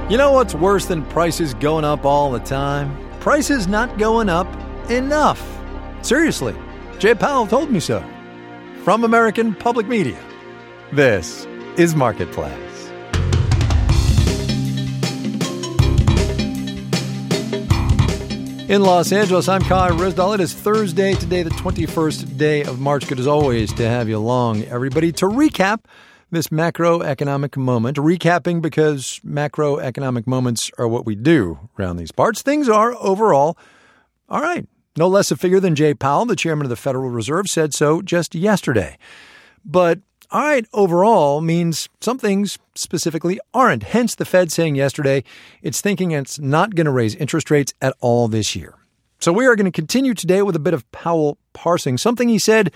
You know what's worse than prices going up all the time? Prices not going up enough. Seriously, Jay Powell told me so. From American Public Media, this is Marketplace. In Los Angeles, I'm Kai Ryssdal. It is Thursday today, the 21st day of March. Good as always to have you along, everybody. To recap this macroeconomic moment, recapping because macroeconomic moments are what we do around these parts. Things are overall all right. No less a figure than Jay Powell, the chairman of the Federal Reserve, said so just yesterday. But all right overall means some things specifically aren't. Hence the Fed saying yesterday it's thinking it's not going to raise interest rates at all this year. So we are going to continue today with a bit of Powell parsing, something he said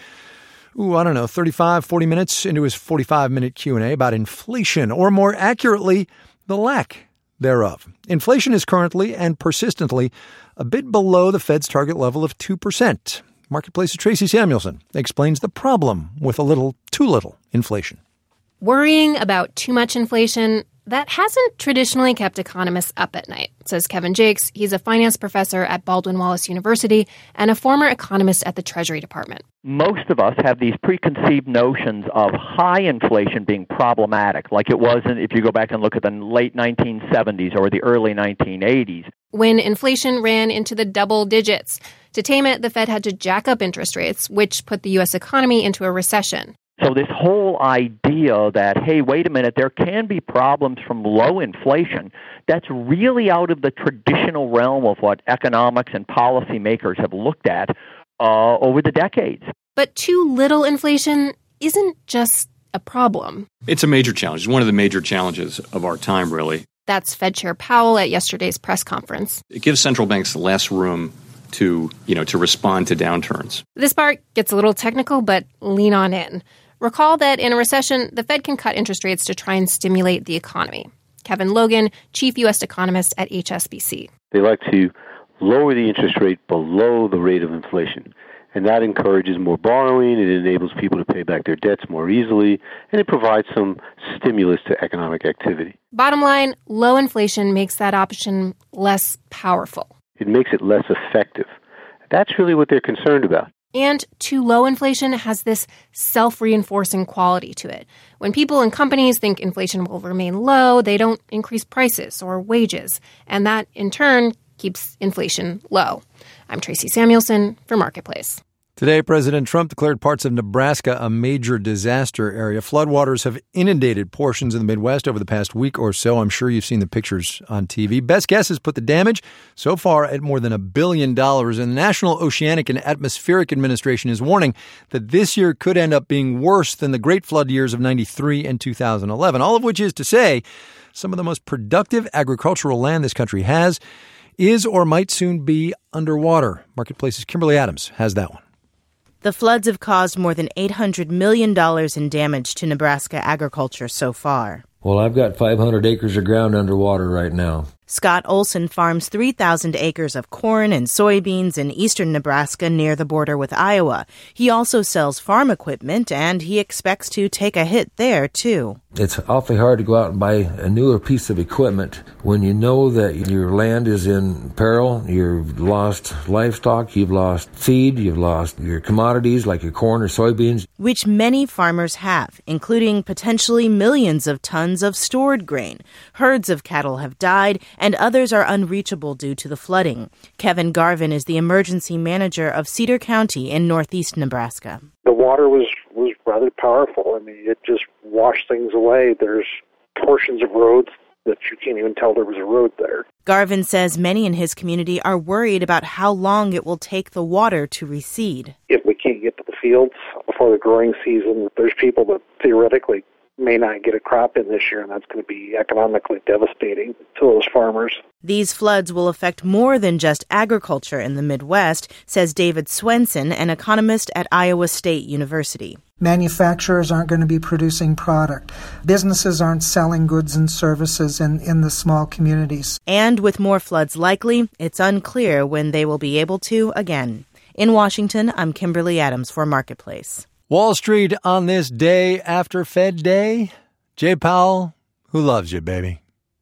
40 minutes into his 45-minute Q&A about inflation, or more accurately, the lack thereof. Inflation is currently and persistently a bit below the Fed's target level of 2%. Marketplace's Tracy Samuelson explains the problem with too little inflation. Worrying about too much inflation, that hasn't traditionally kept economists up at night, says Kevin Jakes. He's a finance professor at Baldwin Wallace University and a former economist at the Treasury Department. Most of us have these preconceived notions of high inflation being problematic, like it was if you go back and look at the late 1970s or the early 1980s. When inflation ran into the double digits. To tame it, the Fed had to jack up interest rates, which put the U.S. economy into a recession. So this whole idea that, hey, wait a minute, there can be problems from low inflation, that's really out of the traditional realm of what economics and policymakers have looked at over the decades. But too little inflation isn't just a problem. It's a major challenge. It's one of the major challenges of our time, really. That's Fed Chair Powell at yesterday's press conference. It gives central banks less room to respond to downturns. This part gets a little technical, but lean on in. Recall that in a recession, the Fed can cut interest rates to try and stimulate the economy. Kevin Logan, chief U.S. economist at HSBC. They like to lower the interest rate below the rate of inflation. And that encourages more borrowing, it enables people to pay back their debts more easily, and it provides some stimulus to economic activity. Bottom line, low inflation makes that option less powerful. It makes it less effective. That's really what they're concerned about. And too low inflation has this self-reinforcing quality to it. When people and companies think inflation will remain low, they don't increase prices or wages. And that, in turn, keeps inflation low. I'm Tracy Samuelson for Marketplace. Today, President Trump declared parts of Nebraska a major disaster area. Floodwaters have inundated portions of the Midwest over the past week or so. I'm sure you've seen the pictures on TV. Best guesses put the damage so far at more than $1 billion. And the National Oceanic and Atmospheric Administration is warning that this year could end up being worse than the great flood years of 93 and 2011. All of which is to say, some of the most productive agricultural land this country has is or might soon be underwater. Marketplace's Kimberly Adams has that one. The floods have caused more than $800 million in damage to Nebraska agriculture so far. Well, I've got 500 acres of ground underwater right now. Scott Olson farms 3,000 acres of corn and soybeans in eastern Nebraska near the border with Iowa. He also sells farm equipment, and he expects to take a hit there, too. It's awfully hard to go out and buy a newer piece of equipment when you know that your land is in peril. You've lost livestock, you've lost feed, you've lost your commodities like your corn or soybeans. Which many farmers have, including potentially millions of tons of stored grain. Herds of cattle have died, and others are unreachable due to the flooding. Kevin Garvin is the emergency manager of Cedar County in northeast Nebraska. The water was rather powerful. I mean, it just washed things away. There's portions of roads that you can't even tell there was a road there. Garvin says many in his community are worried about how long it will take the water to recede. If we can't get to the fields before the growing season, there's people that theoretically may not get a crop in this year, and that's going to be economically devastating to those farmers. These floods will affect more than just agriculture in the Midwest, says David Swenson, an economist at Iowa State University. Manufacturers aren't going to be producing product. Businesses aren't selling goods and services in the small communities. And with more floods likely, it's unclear when they will be able to again. In Washington, I'm Kimberly Adams for Marketplace. Wall Street on this day after Fed Day. Jay Powell, who loves you, baby.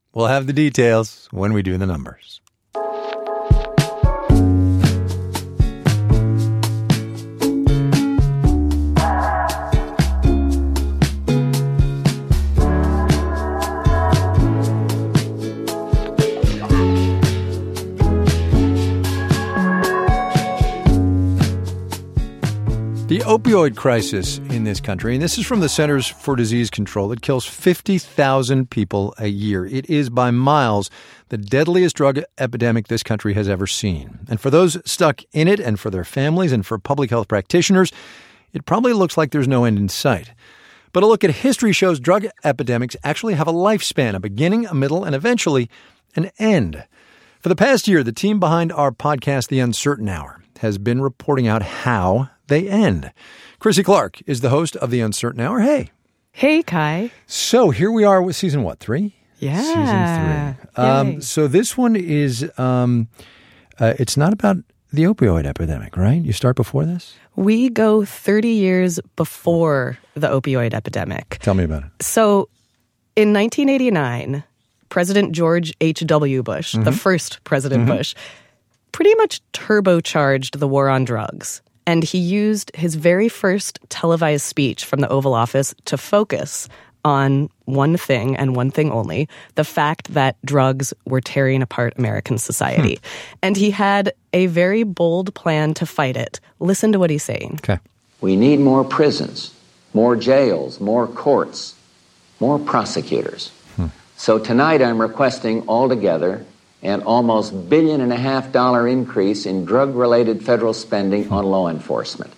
We'll have the details when we do the numbers. The opioid crisis in this country, and this is from the Centers for Disease Control, it kills 50,000 people a year. It is by miles the deadliest drug epidemic this country has ever seen. And for those stuck in it and for their families and for public health practitioners, it probably looks like there's no end in sight. But a look at history shows drug epidemics actually have a lifespan, a beginning, a middle, and eventually an end. For the past year, the team behind our podcast, The Uncertain Hour, has been reporting out how they end. Chrissy Clark is the host of The Uncertain Hour. Hey. Hey, Kai. So here we are with season, 3? Yeah. Season 3. So this one is, it's not about the opioid epidemic, right? You start before this? We go 30 years before the opioid epidemic. Tell me about it. So in 1989, President George H.W. Bush, the first President Bush, pretty much turbocharged the war on drugs. And he used his very first televised speech from the Oval Office to focus on one thing and one thing only, the fact that drugs were tearing apart American society. And he had a very bold plan to fight it. Listen to what he's saying. Okay. We need more prisons, more jails, more courts, more prosecutors. So tonight I'm requesting altogether an almost $1.5 billion increase in drug-related federal spending on law enforcement.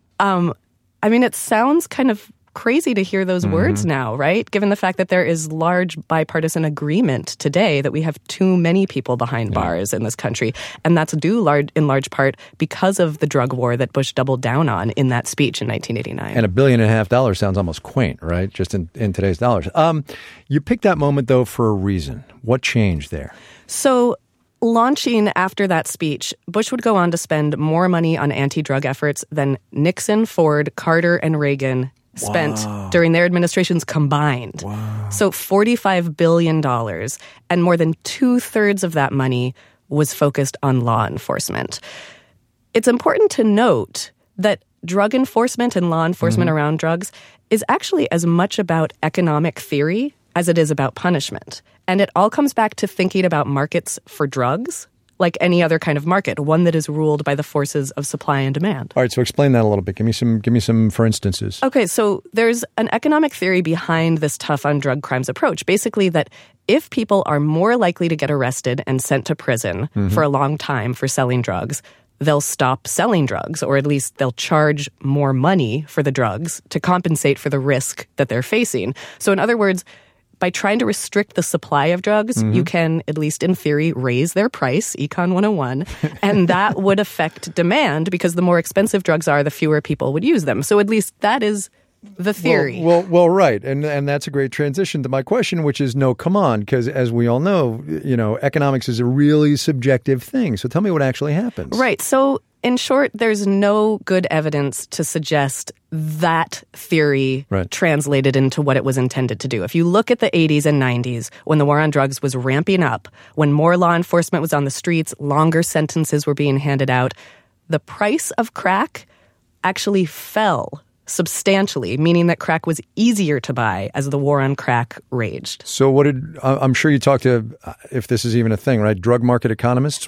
I mean, it sounds kind of crazy to hear those words now, right? Given the fact that there is large bipartisan agreement today that we have too many people behind bars in this country. And that's due in large part because of the drug war that Bush doubled down on in that speech in 1989. And $1.5 billion sounds almost quaint, right? Just in today's dollars. You picked that moment, though, for a reason. What changed there? So launching after that speech, Bush would go on to spend more money on anti-drug efforts than Nixon, Ford, Carter, and Reagan spent during their administrations combined. So $45 billion, and more than 2/3 of that money was focused on law enforcement. It's important to note that drug enforcement and law enforcement around drugs is actually as much about economic theory as it is about punishment. And it all comes back to thinking about markets for drugs like any other kind of market, one that is ruled by the forces of supply and demand. All right, so explain that a little bit. Give me some for instances. Okay, so there's an economic theory behind this tough on drug crimes approach. Basically that if people are more likely to get arrested and sent to prison for a long time for selling drugs, they'll stop selling drugs, or at least they'll charge more money for the drugs to compensate for the risk that they're facing. So in other words, by trying to restrict the supply of drugs, you can, at least in theory, raise their price, Econ 101, and that would affect demand because the more expensive drugs are, the fewer people would use them. So at least that is the theory. Well, right. And that's a great transition to my question, which is no, come on, because as we all know, economics is a really subjective thing. So tell me what actually happens. Right. So in short, there's no good evidence to suggest that theory translated into what it was intended to do. If you look at the 80s and 90s, when the war on drugs was ramping up, when more law enforcement was on the streets, longer sentences were being handed out, the price of crack actually fell substantially, meaning that crack was easier to buy as the war on crack raged. So I'm sure you talked to, if this is even a thing, right, drug market economists?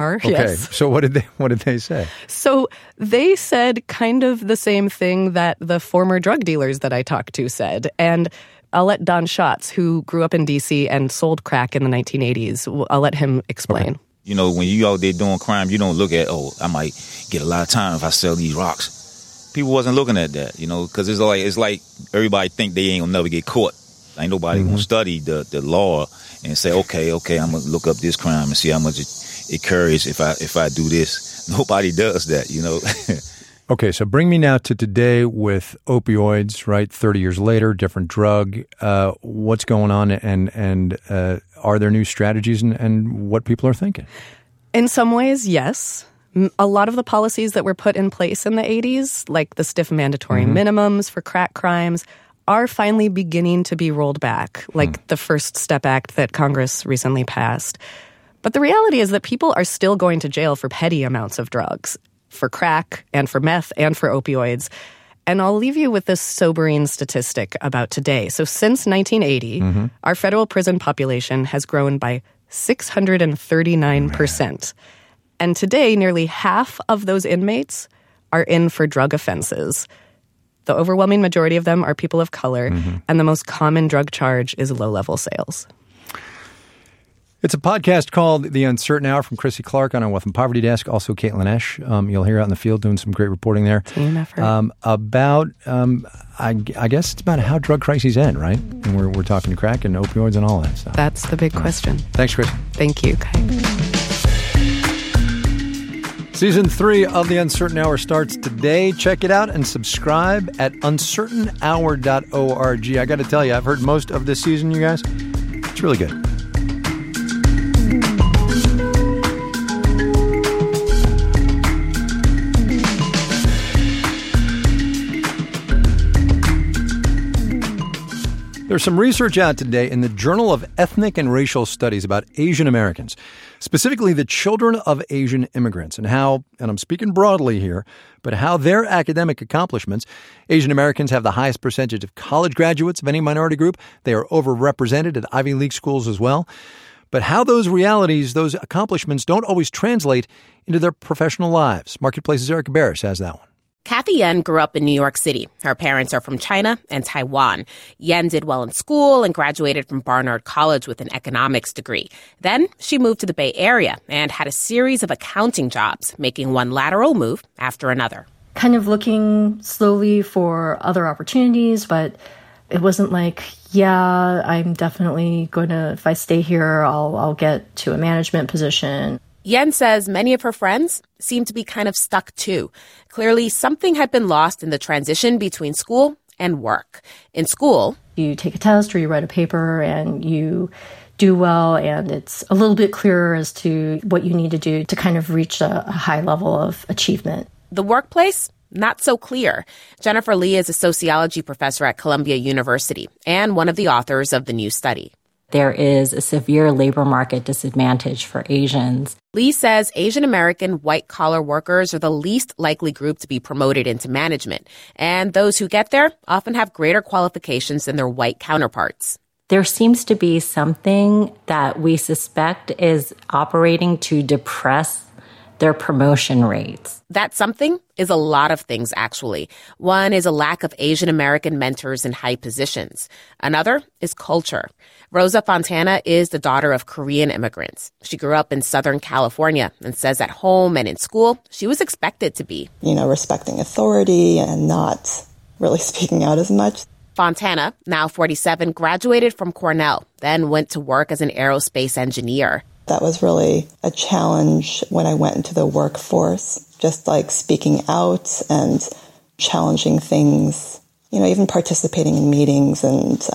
Yes. So what did they say? So they said kind of the same thing that the former drug dealers that I talked to said. And I'll let Don Schatz, who grew up in D.C. and sold crack in the 1980s, I'll let him explain. Okay. When you out there doing crime, you don't look at, I might get a lot of time if I sell these rocks. People wasn't looking at that, because it's like everybody think they ain't gonna never get caught. Ain't nobody gonna study the law and say, okay, I'm gonna look up this crime and see how much it carries if I do this. Nobody does that, Okay, so bring me now to today with opioids, right? 30 years later, different drug. What's going on, and are there new strategies and what people are thinking? In some ways, yes. A lot of the policies that were put in place in the 80s, like the stiff mandatory minimums for crack crimes, are finally beginning to be rolled back, like the First Step Act that Congress recently passed. But the reality is that people are still going to jail for petty amounts of drugs, for crack and for meth and for opioids. And I'll leave you with this sobering statistic about today. So since 1980, our federal prison population has grown by 639%. And today, nearly half of those inmates are in for drug offenses. The overwhelming majority of them are people of color, and the most common drug charge is low-level sales. It's a podcast called The Uncertain Hour from Chrissy Clark on our Wealth and Poverty Desk. Also, Caitlin Esch. You'll hear out in the field doing some great reporting there. Team effort. I guess it's about how drug crises end, right? And we're talking crack and opioids and all that stuff. That's the big question. Thanks, Chris. Thank you, Kai. Season 3 of The Uncertain Hour starts today. Check it out and subscribe at uncertainhour.org. I got to tell you, I've heard most of this season, you guys. It's really good. There's some research out today in the Journal of Ethnic and Racial Studies about Asian Americans, specifically the children of Asian immigrants, and how, and I'm speaking broadly here, but how their academic accomplishments, Asian Americans have the highest percentage of college graduates of any minority group. They are overrepresented at Ivy League schools as well. But how those realities, those accomplishments don't always translate into their professional lives. Marketplace's Erica Barris has that one. Kathy Yen grew up in New York City. Her parents are from China and Taiwan. Yen did well in school and graduated from Barnard College with an economics degree. Then she moved to the Bay Area and had a series of accounting jobs, making one lateral move after another. Kind of looking slowly for other opportunities, but it wasn't like, yeah, I'm definitely going to, if I stay here, I'll get to a management position. Yen says many of her friends seem to be kind of stuck too. Clearly, something had been lost in the transition between school and work. In school, you take a test or you write a paper and you do well, and it's a little bit clearer as to what you need to do to kind of reach a high level of achievement. The workplace, not so clear. Jennifer Lee is a sociology professor at Columbia University and one of the authors of the new study. There is a severe labor market disadvantage for Asians. Lee says Asian American white-collar workers are the least likely group to be promoted into management, and those who get there often have greater qualifications than their white counterparts. There seems to be something that we suspect is operating to depress their promotion rates. That something is a lot of things, actually. One is a lack of Asian American mentors in high positions. Another is culture. Rosa Fontana is the daughter of Korean immigrants. She grew up in Southern California and says at home and in school, she was expected to be, respecting authority and not really speaking out as much. Fontana, now 47, graduated from Cornell, then went to work as an aerospace engineer. That was really a challenge when I went into the workforce, just like speaking out and challenging things, even participating in meetings and,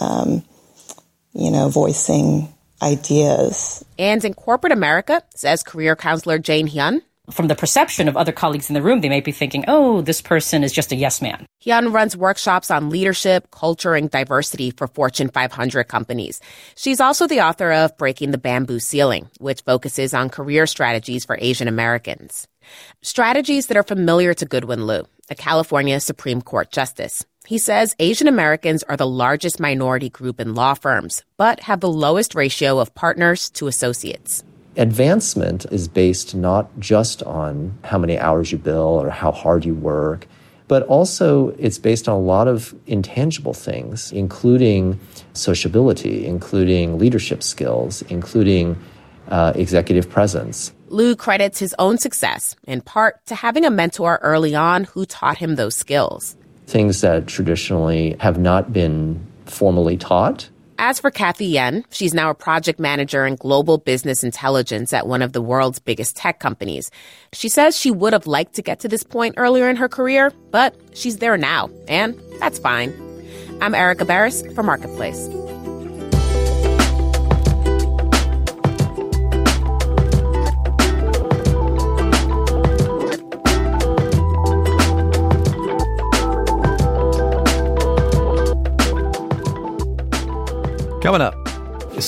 voicing ideas. And in corporate America, says career counselor Jane Hyun, from the perception of other colleagues in the room, they may be thinking, oh, this person is just a yes man. Hyun runs workshops on leadership, culture, and diversity for Fortune 500 companies. She's also the author of Breaking the Bamboo Ceiling, which focuses on career strategies for Asian Americans. Strategies that are familiar to Goodwin Liu, a California Supreme Court justice. He says Asian Americans are the largest minority group in law firms, but have the lowest ratio of partners to associates. Advancement is based not just on how many hours you bill or how hard you work, but also it's based on a lot of intangible things, including sociability, including leadership skills, including executive presence. Liu credits his own success, in part, to having a mentor early on who taught him those skills. Things that traditionally have not been formally taught. As for Kathy Yen, she's now a project manager in global business intelligence at one of the world's biggest tech companies. She says she would have liked to get to this point earlier in her career, but she's there now, and that's fine. I'm Erica Barris for Marketplace.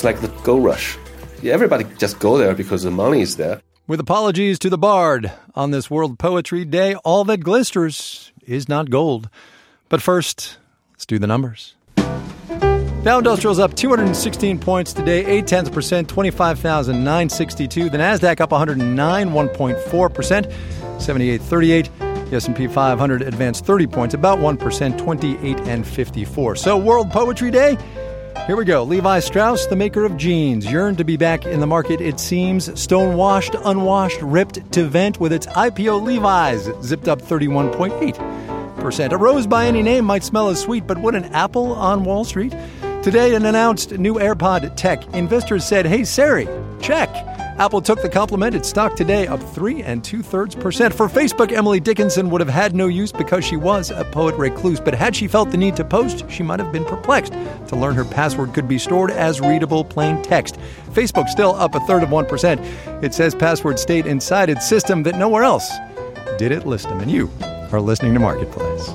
It's like the gold rush. Everybody just go there because the money is there. With apologies to the bard, on this World Poetry Day, all that glisters is not gold. But first, let's do the numbers. Dow Industrial's up 216 points today, 0.8%, 25,962. The Nasdaq up 109, 1.4%, 78.38. The S&P 500 advanced 30 points, about 1%, 28.54. So, World Poetry Day. Here we go. Levi Strauss, the maker of jeans, yearned to be back in the market, it seems. Stonewashed, unwashed, ripped to vent with its IPO Levi's, zipped up 31.8%. A rose by any name might smell as sweet, but would an apple on Wall Street? Today, an announced new AirPod tech. Investors said, hey, Siri, check. Apple took the compliment. Its stock today up 3 2/3%. For Facebook, Emily Dickinson would have had no use because she was a poet recluse. But had she felt the need to post, she might have been perplexed to learn her password could be stored as readable plain text. Facebook still up 1/3%. It says passwords stayed inside its system that nowhere else did it list them. And you are listening to Marketplace.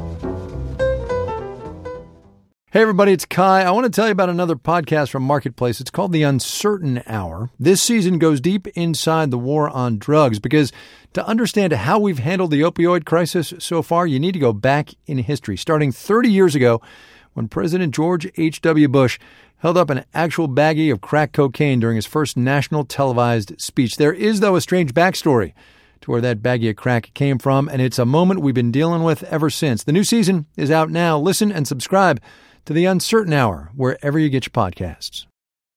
Hey everybody, it's Kai. I want to tell you about another podcast from Marketplace. It's called The Uncertain Hour. This season goes deep inside the war on drugs because to understand how we've handled the opioid crisis so far, you need to go back in history, starting 30 years ago when President George H.W. Bush held up an actual baggie of crack cocaine during his first national televised speech. There is, though, a strange backstory to where that baggie of crack came from, and it's a moment we've been dealing with ever since. The new season is out now. Listen and subscribe to The Uncertain Hour, wherever you get your podcasts.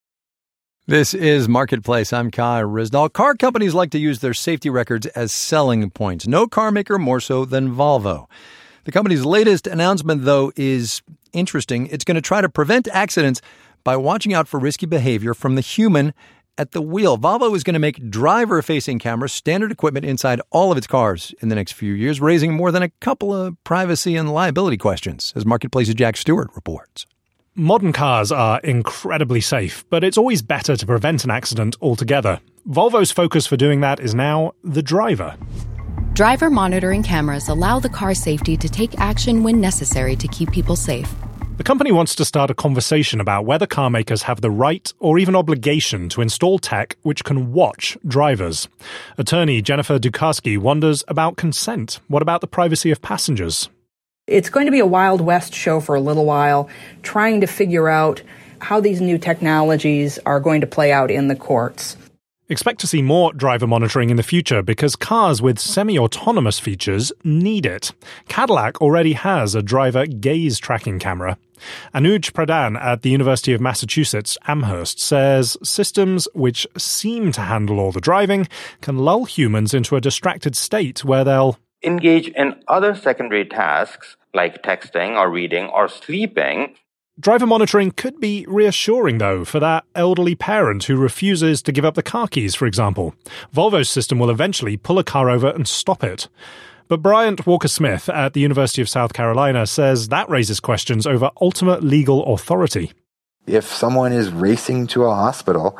This is Marketplace. I'm Kai Ryssdal. Car companies like to use their safety records as selling points. No car maker more so than Volvo. The company's latest announcement, though, is interesting. It's going to try to prevent accidents by watching out for risky behavior from the human at the wheel. Volvo is going to make driver-facing cameras standard equipment inside all of its cars in the next few years, raising more than a couple of privacy and liability questions, as Marketplace's Jack Stewart reports. Modern cars are incredibly safe, but it's always better to prevent an accident altogether. Volvo's focus for doing that is now the driver. Driver monitoring cameras allow the car safety to take action when necessary to keep people safe. The company wants to start a conversation about whether car makers have the right or even obligation to install tech which can watch drivers. Attorney Jennifer Dukarski wonders about consent. What about the privacy of passengers? It's going to be a Wild West show for a little while, trying to figure out how these new technologies are going to play out in the courts. Expect to see more driver monitoring in the future because cars with semi-autonomous features need it. Cadillac already has a driver gaze tracking camera. Anuj Pradhan at the University of Massachusetts Amherst says systems which seem to handle all the driving can lull humans into a distracted state where they'll engage in other secondary tasks like texting or reading or sleeping. Driver monitoring could be reassuring, though, for that elderly parent who refuses to give up the car keys, for example. Volvo's system will eventually pull a car over and stop it. But Bryant Walker-Smith at the University of South Carolina says that raises questions over ultimate legal authority. If someone is racing to a hospital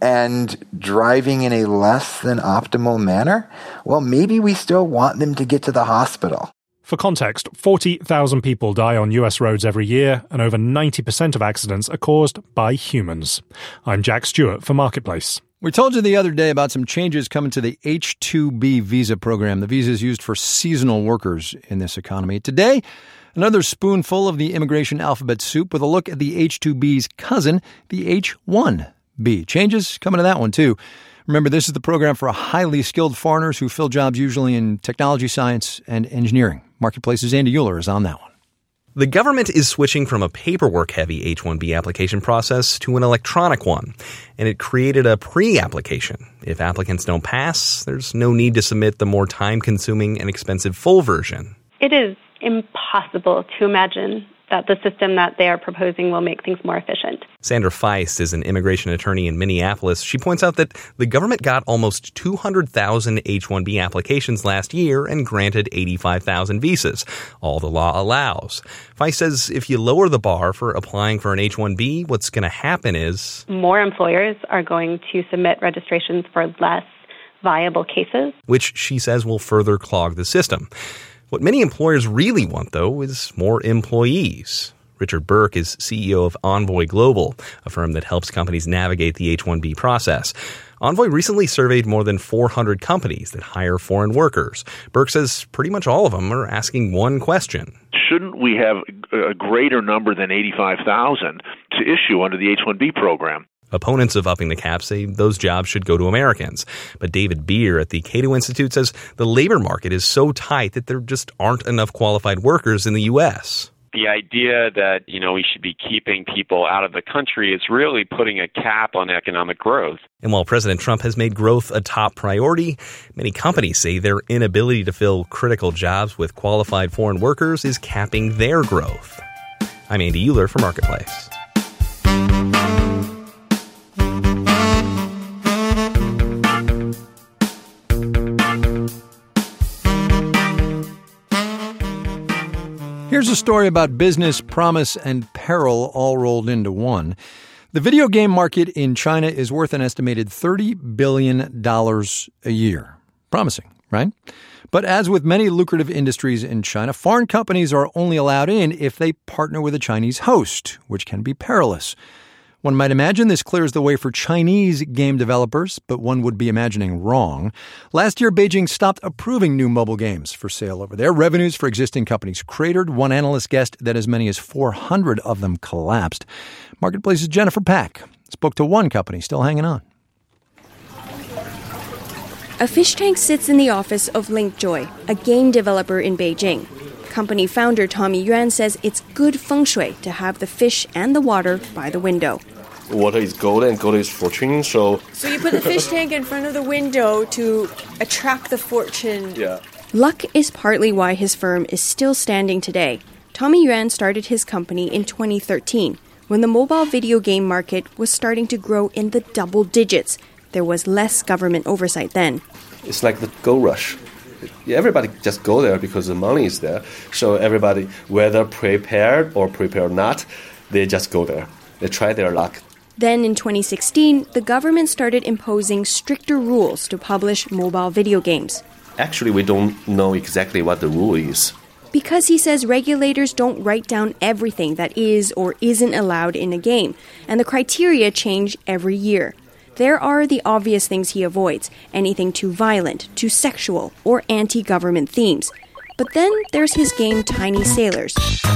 and driving in a less than optimal manner, well, maybe we still want them to get to the hospital. For context, 40,000 people die on US roads every year, and over 90% of accidents are caused by humans. I'm Jack Stewart for Marketplace. We told you the other day about some changes coming to the H-2B visa program. The visa is used for seasonal workers in this economy. Today, another spoonful of the immigration alphabet soup with a look at the H-2B's cousin, the H-1B. Changes coming to that one, too. Remember, this is the program for highly skilled foreigners who fill jobs usually in technology, science, and engineering. Marketplace's Andy Euler is on that one. The government is switching from a paperwork-heavy H-1B application process to an electronic one, and it created a pre-application. If applicants don't pass, there's no need to submit the more time-consuming and expensive full version. It is impossible to imagine that the system that they are proposing will make things more efficient. Sandra Feist is an immigration attorney in Minneapolis. She points out that the government got almost 200,000 H-1B applications last year and granted 85,000 visas, all the law allows. Feist says if you lower the bar for applying for an H-1B, what's going to happen is more employers are going to submit registrations for less viable cases, which she says will further clog the system. What many employers really want, though, is more employees. Richard Burke is CEO of Envoy Global, a firm that helps companies navigate the H-1B process. Envoy recently surveyed more than 400 companies that hire foreign workers. Burke says pretty much all of them are asking one question. Shouldn't we have a greater number than 85,000 to issue under the H-1B program? Opponents of upping the cap say those jobs should go to Americans. But David Beer at the Cato Institute says the labor market is so tight that there just aren't enough qualified workers in the U.S. The idea that, we should be keeping people out of the country is really putting a cap on economic growth. And while President Trump has made growth a top priority, many companies say their inability to fill critical jobs with qualified foreign workers is capping their growth. I'm Andy Euler for Marketplace. Here's a story about business, promise, and peril all rolled into one. The video game market in China is worth an estimated $30 billion a year. Promising, right? But as with many lucrative industries in China, foreign companies are only allowed in if they partner with a Chinese host, which can be perilous. One might imagine this clears the way for Chinese game developers, but one would be imagining wrong. Last year, Beijing stopped approving new mobile games for sale over there. Revenues for existing companies cratered. One analyst guessed that as many as 400 of them collapsed. Marketplace's Jennifer Pack spoke to one company still hanging on. A fish tank sits in the office of Linkjoy, a game developer in Beijing. Company founder Tommy Yuan says it's good feng shui to have the fish and the water by the window. Water is gold and gold is fortune, so you put the fish tank in front of the window to attract the fortune. Yeah. Luck is partly why his firm is still standing today. Tommy Yuan started his company in 2013 when the mobile video game market was starting to grow in the double digits. There was less government oversight then. It's like the gold rush. Everybody just go there because the money is there. So everybody, whether prepared or prepared not, they just go there. They try their luck. Then in 2016, the government started imposing stricter rules to publish mobile video games. Actually, we don't know exactly what the rule is. Because he says regulators don't write down everything that is or isn't allowed in a game, and the criteria change every year. There are the obvious things he avoids, anything too violent, too sexual, or anti-government themes. But then there's his game Tiny Sailors.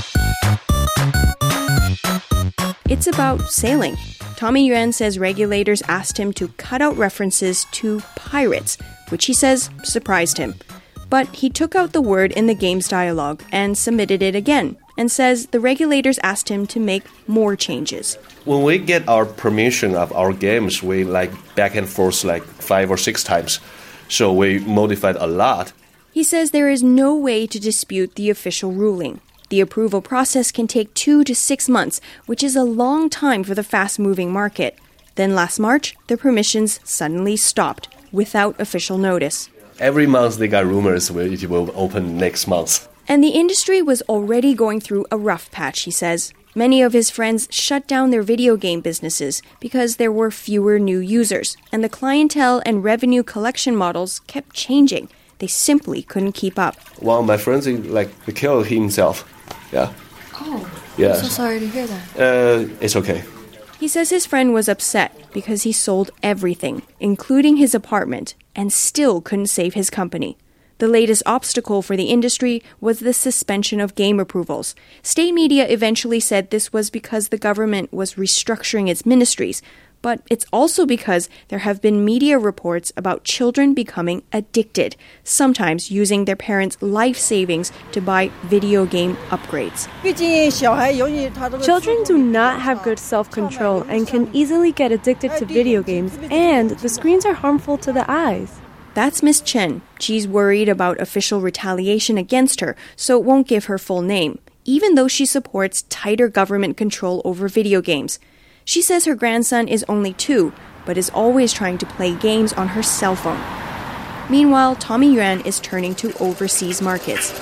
It's about sailing. Tommy Yuan says regulators asked him to cut out references to pirates, which he says surprised him. But he took out the word in the game's dialogue and submitted it again, and says the regulators asked him to make more changes. When we get our permission of our games, we back and forth 5 or 6 times. So we modified a lot. He says there is no way to dispute the official ruling. The approval process can take 2 to 6 months, which is a long time for the fast-moving market. Then last March, the permissions suddenly stopped without official notice. Every month they got rumors where it will open next month. And the industry was already going through a rough patch, he says. Many of his friends shut down their video game businesses because there were fewer new users, and the clientele and revenue collection models kept changing. They simply couldn't keep up. One of my friends, he killed himself. Yeah. Oh, yeah. I'm so sorry to hear that. It's okay. He says his friend was upset because he sold everything, including his apartment, and still couldn't save his company. The latest obstacle for the industry was the suspension of game approvals. State media eventually said this was because the government was restructuring its ministries, but it's also because there have been media reports about children becoming addicted, sometimes using their parents' life savings to buy video game upgrades. Children do not have good self-control and can easily get addicted to video games, and the screens are harmful to the eyes. That's Miss Chen. She's worried about official retaliation against her, so won't give her full name, even though she supports tighter government control over video games. She says her grandson is only 2, but is always trying to play games on her cell phone. Meanwhile, Tommy Yuan is turning to overseas markets.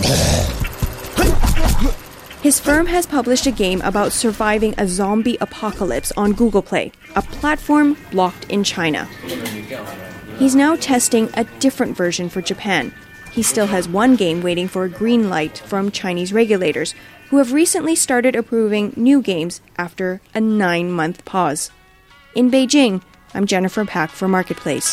His firm has published a game about surviving a zombie apocalypse on Google Play, a platform blocked in China. He's now testing a different version for Japan. He still has one game waiting for a green light from Chinese regulators, who have recently started approving new games after a 9-month pause. In Beijing, I'm Jennifer Pack for Marketplace.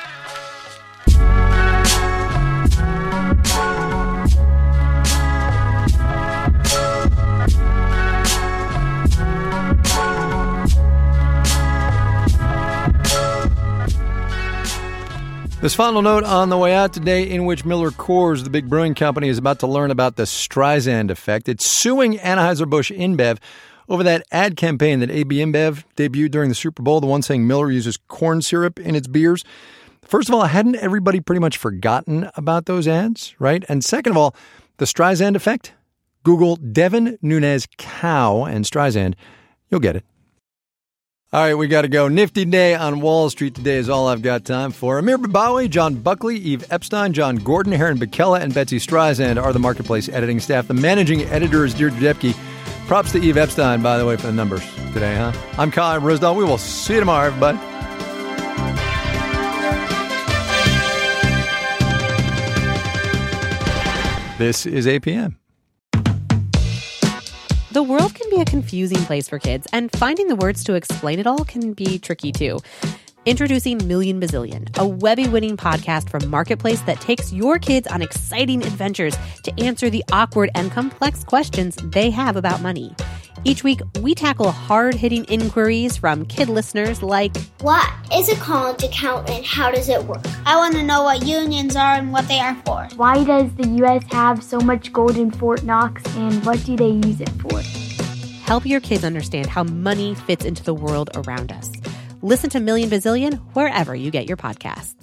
This final note on the way out today, in which Miller Coors, the big brewing company, is about to learn about the Streisand effect. It's suing Anheuser-Busch InBev over that ad campaign that AB InBev debuted during the Super Bowl, the one saying Miller uses corn syrup in its beers. First of all, hadn't everybody pretty much forgotten about those ads, right? And second of all, the Streisand effect? Google Devin Nunes cow and Streisand. You'll get it. All right, we got to go. Nifty day on Wall Street today is all I've got time for. Amir Babawi, John Buckley, Eve Epstein, John Gordon, Heron Bikella, and Betsy Streisand are the Marketplace editing staff. The managing editor is Deirdre Depke. Props to Eve Epstein, by the way, for the numbers today, huh? I'm Kai Ryssdal. We will see you tomorrow, everybody. This is APM. The world can be a confusing place for kids, and finding the words to explain it all can be tricky too. Introducing Million Bazillion, a Webby-winning podcast from Marketplace that takes your kids on exciting adventures to answer the awkward and complex questions they have about money. Each week, we tackle hard-hitting inquiries from kid listeners like, what is a college account and how does it work? I want to know what unions are and what they are for. Why does the U.S. have so much gold in Fort Knox and what do they use it for? Help your kids understand how money fits into the world around us. Listen to Million Bazillion wherever you get your podcasts.